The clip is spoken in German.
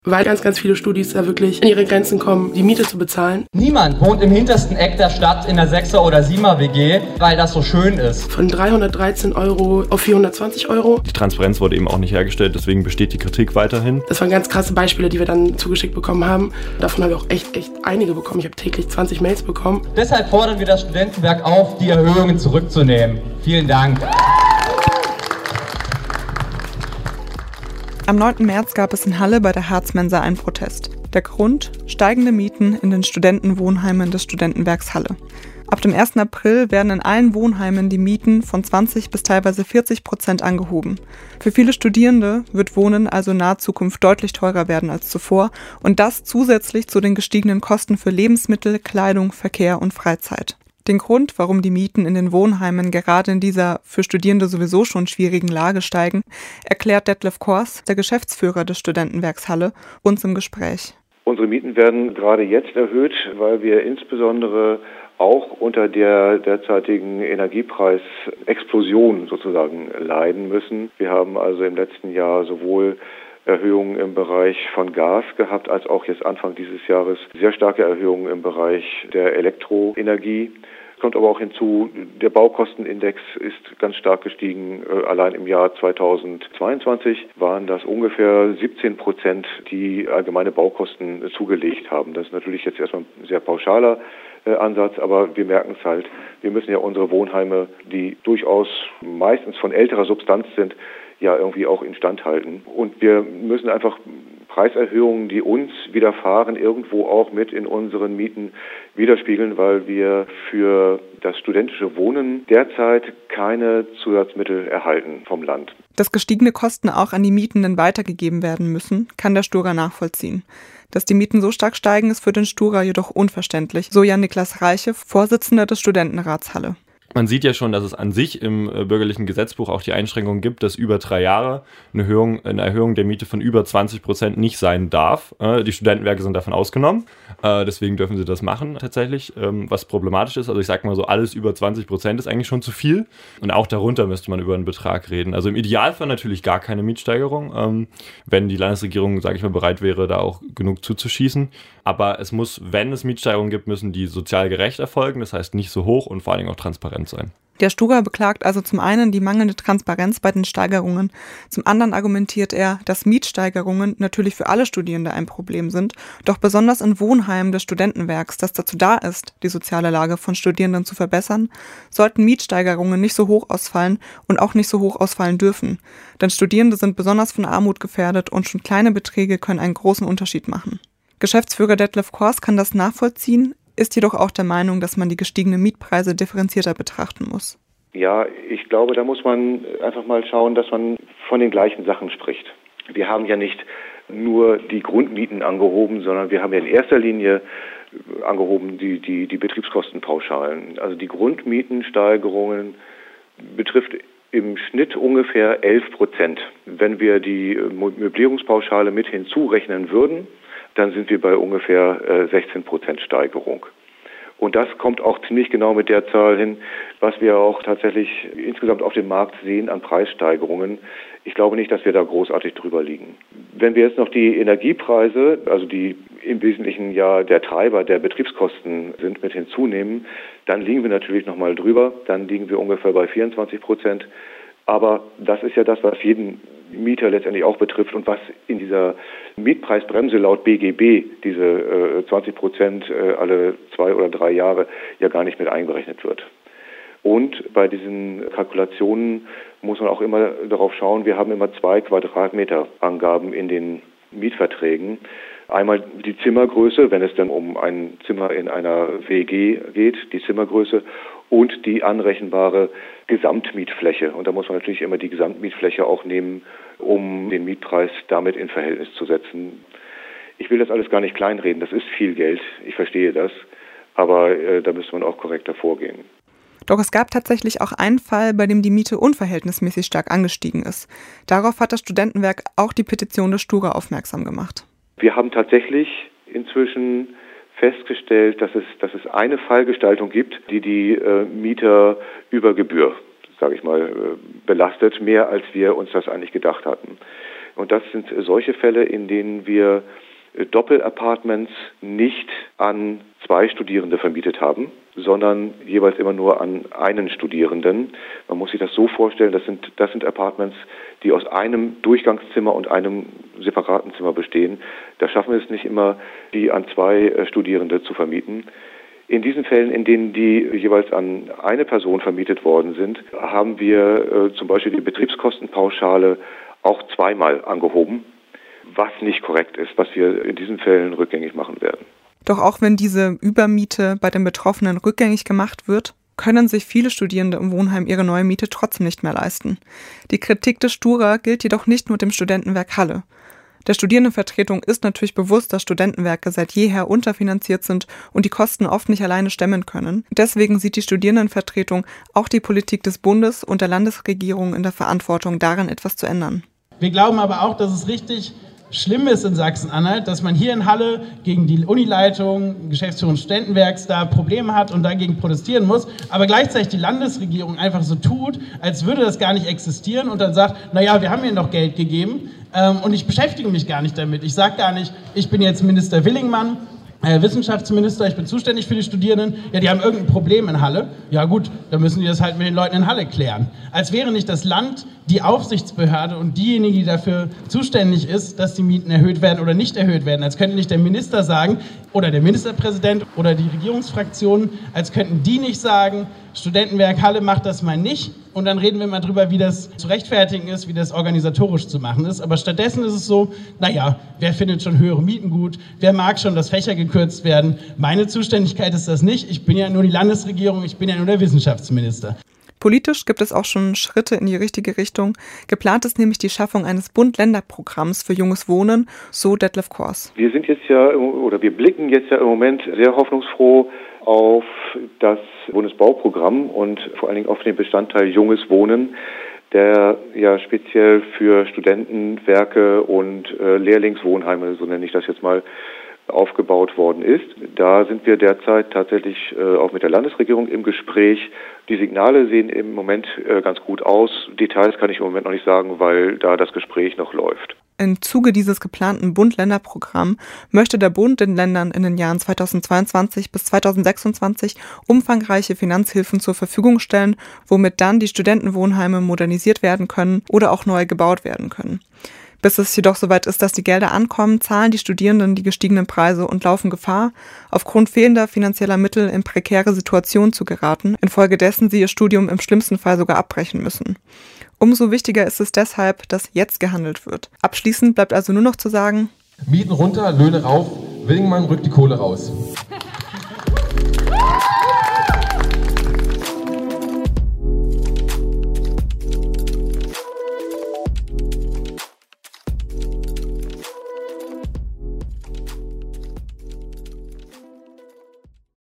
weil ganz, ganz viele Studis da wirklich an ihre Grenzen kommen, die Miete zu bezahlen. Niemand wohnt im hintersten Eck der Stadt in der 6er oder 7er WG, weil das so schön ist. Von 313 € auf 420 €. Die Transparenz wurde eben auch nicht hergestellt, deswegen besteht die Kritik weiterhin. Das waren ganz krasse Beispiele, die wir dann zugeschickt bekommen haben. Davon haben wir auch echt einige bekommen. Ich habe täglich 20 Mails bekommen. Deshalb fordern wir das Studentenwerk auf, die Erhöhungen zurückzunehmen. Vielen Dank. Am 9. März gab es in Halle bei der Harz-Mensa einen Protest. Der Grund? Steigende Mieten in den Studentenwohnheimen des Studentenwerks Halle. Ab dem 1. April werden in allen Wohnheimen die Mieten von 20 bis teilweise 40% angehoben. Für viele Studierende wird Wohnen also in naher Zukunft deutlich teurer werden als zuvor und das zusätzlich zu den gestiegenen Kosten für Lebensmittel, Kleidung, Verkehr und Freizeit. Den Grund, warum die Mieten in den Wohnheimen gerade in dieser für Studierende sowieso schon schwierigen Lage steigen, erklärt Detlef Kors, der Geschäftsführer des Studentenwerks Halle, uns im Gespräch. Unsere Mieten werden gerade jetzt erhöht, weil wir insbesondere auch unter der derzeitigen Energiepreisexplosion sozusagen leiden müssen. Wir haben also im letzten Jahr sowohl Erhöhungen im Bereich von Gas gehabt, als auch jetzt Anfang dieses Jahres sehr starke Erhöhungen im Bereich der Elektroenergie. Es kommt aber auch hinzu, der Baukostenindex ist ganz stark gestiegen. Allein im Jahr 2022 waren das ungefähr 17%, die allgemeine Baukosten zugelegt haben. Das ist natürlich jetzt erstmal ein sehr pauschaler Ansatz, aber wir merken es halt. Wir müssen ja unsere Wohnheime, die durchaus meistens von älterer Substanz sind, ja irgendwie auch instand halten. Und wir müssen einfach Preiserhöhungen, die uns widerfahren, irgendwo auch mit in unseren Mieten widerspiegeln, weil wir für das studentische Wohnen derzeit keine Zusatzmittel erhalten vom Land. Dass gestiegene Kosten auch an die Mietenden weitergegeben werden müssen, kann der Sturer nachvollziehen. Dass die Mieten so stark steigen, ist für den Sturer jedoch unverständlich, so Jan-Niklas Reiche, Vorsitzender des Studentenrats Halle. Man sieht ja schon, dass es an sich im bürgerlichen Gesetzbuch auch die Einschränkung gibt, dass über 3 Jahre eine Erhöhung der Miete von über 20% nicht sein darf. Die Studentenwerke sind davon ausgenommen, deswegen dürfen sie das machen tatsächlich, was problematisch ist. Also ich sag mal so, alles über 20% ist eigentlich schon zu viel und auch darunter müsste man über einen Betrag reden. Also im Idealfall natürlich gar keine Mietsteigerung, wenn die Landesregierung, sage ich mal, bereit wäre, da auch genug zuzuschießen. Aber es muss, wenn es Mietsteigerungen gibt, müssen die sozial gerecht erfolgen, das heißt nicht so hoch und vor allen Dingen auch transparent sein. Der Sturer beklagt also zum einen die mangelnde Transparenz bei den Steigerungen, zum anderen argumentiert er, dass Mietsteigerungen natürlich für alle Studierende ein Problem sind, doch besonders in Wohnheimen des Studentenwerks, das dazu da ist, die soziale Lage von Studierenden zu verbessern, sollten Mietsteigerungen nicht so hoch ausfallen und auch nicht so hoch ausfallen dürfen. Denn Studierende sind besonders von Armut gefährdet und schon kleine Beträge können einen großen Unterschied machen. Geschäftsführer Detlef Kors kann das nachvollziehen, ist jedoch auch der Meinung, dass man die gestiegenen Mietpreise differenzierter betrachten muss. Ja, ich glaube, da muss man einfach mal schauen, dass man von den gleichen Sachen spricht. Wir haben ja nicht nur die Grundmieten angehoben, sondern wir haben ja in erster Linie angehoben die Betriebskostenpauschalen. Also die Grundmietensteigerungen betrifft im Schnitt ungefähr 11%. Wenn wir die Möblierungspauschale mit hinzurechnen würden, dann sind wir bei ungefähr 16% Steigerung. Und das kommt auch ziemlich genau mit der Zahl hin, was wir auch tatsächlich insgesamt auf dem Markt sehen an Preissteigerungen. Ich glaube nicht, dass wir da großartig drüber liegen. Wenn wir jetzt noch die Energiepreise, also die im Wesentlichen ja der Treiber der Betriebskosten sind, mit hinzunehmen, dann liegen wir natürlich noch mal drüber. Dann liegen wir ungefähr bei 24%. Aber das ist ja das, was jeden Mieter letztendlich auch betrifft und was in dieser Mietpreisbremse laut BGB, diese 20% alle 2 oder 3 Jahre, ja gar nicht mit einberechnet wird. Und bei diesen Kalkulationen muss man auch immer darauf schauen, wir haben immer 2 Quadratmeter Angaben in den Mietverträgen. Einmal die Zimmergröße, wenn es dann um ein Zimmer in einer WG geht, die Zimmergröße und die anrechenbare Gesamtmietfläche. Und da muss man natürlich immer die Gesamtmietfläche auch nehmen, um den Mietpreis damit in Verhältnis zu setzen. Ich will das alles gar nicht kleinreden, das ist viel Geld, ich verstehe das, aber da müsste man auch korrekter vorgehen. Doch es gab tatsächlich auch einen Fall, bei dem die Miete unverhältnismäßig stark angestiegen ist. Darauf hat das Studentenwerk auch die Petition des Sturer aufmerksam gemacht. Wir haben tatsächlich inzwischen festgestellt, dass es eine Fallgestaltung gibt, die Mieter über Gebühr, sage ich mal, belastet, mehr als wir uns das eigentlich gedacht hatten. Und das sind solche Fälle, in denen wir Doppelapartments nicht an 2 Studierende vermietet haben, sondern jeweils immer nur an einen Studierenden. Man muss sich das so vorstellen, das sind Apartments, die aus einem Durchgangszimmer und einem separaten Zimmer bestehen. Da schaffen wir es nicht immer, die an 2 Studierende zu vermieten. In diesen Fällen, in denen die jeweils an eine Person vermietet worden sind, haben wir zum Beispiel die Betriebskostenpauschale auch 2-mal angehoben, was nicht korrekt ist, was wir in diesen Fällen rückgängig machen werden. Doch auch wenn diese Übermiete bei den Betroffenen rückgängig gemacht wird, können sich viele Studierende im Wohnheim ihre neue Miete trotzdem nicht mehr leisten. Die Kritik des Stura gilt jedoch nicht nur dem Studentenwerk Halle. Der Studierendenvertretung ist natürlich bewusst, dass Studentenwerke seit jeher unterfinanziert sind und die Kosten oft nicht alleine stemmen können. Deswegen sieht die Studierendenvertretung auch die Politik des Bundes und der Landesregierung in der Verantwortung, daran etwas zu ändern. Wir glauben aber auch, dass es richtig schlimm ist in Sachsen-Anhalt, dass man hier in Halle gegen die Unileitung, Geschäftsführung des Studentenwerks da Probleme hat und dagegen protestieren muss, aber gleichzeitig die Landesregierung einfach so tut, als würde das gar nicht existieren und dann sagt, naja, wir haben ihnen doch Geld gegeben und ich beschäftige mich gar nicht damit. Ich sage gar nicht, ich bin jetzt Minister Willingmann, Wissenschaftsminister, ich bin zuständig für die Studierenden, ja, die haben irgendein Problem in Halle. Ja gut, dann müssen die das halt mit den Leuten in Halle klären. Als wäre nicht das Land die Aufsichtsbehörde und diejenige, die dafür zuständig ist, dass die Mieten erhöht werden oder nicht erhöht werden. Als könnte nicht der Minister sagen oder der Ministerpräsident oder die Regierungsfraktionen, als könnten die nicht sagen, Studentenwerk Halle macht das mal nicht und dann reden wir mal drüber, wie das zu rechtfertigen ist, wie das organisatorisch zu machen ist. Aber stattdessen ist es so, naja, wer findet schon höhere Mieten gut, wer mag schon, dass Fächer gekürzt werden. Meine Zuständigkeit ist das nicht, ich bin ja nur die Landesregierung, ich bin ja nur der Wissenschaftsminister. Politisch gibt es auch schon Schritte in die richtige Richtung. Geplant ist nämlich die Schaffung eines Bund-Länder-Programms für junges Wohnen, so Detlef Kors. Wir blicken jetzt ja im Moment sehr hoffnungsfroh auf das Bundesbauprogramm und vor allen Dingen auf den Bestandteil junges Wohnen, der ja speziell für Studentenwerke und Lehrlingswohnheime, so nenne ich das jetzt mal, aufgebaut worden ist. Da sind wir derzeit tatsächlich auch mit der Landesregierung im Gespräch. Die Signale sehen im Moment ganz gut aus. Details kann ich im Moment noch nicht sagen, weil da das Gespräch noch läuft. Im Zuge dieses geplanten Bund-Länder-Programm möchte der Bund den Ländern in den Jahren 2022 bis 2026 umfangreiche Finanzhilfen zur Verfügung stellen, womit dann die Studentenwohnheime modernisiert werden können oder auch neu gebaut werden können. Bis es jedoch soweit ist, dass die Gelder ankommen, zahlen die Studierenden die gestiegenen Preise und laufen Gefahr, aufgrund fehlender finanzieller Mittel in prekäre Situationen zu geraten, infolgedessen sie ihr Studium im schlimmsten Fall sogar abbrechen müssen. Umso wichtiger ist es deshalb, dass jetzt gehandelt wird. Abschließend bleibt also nur noch zu sagen: Mieten runter, Löhne rauf, Willingmann rückt die Kohle raus.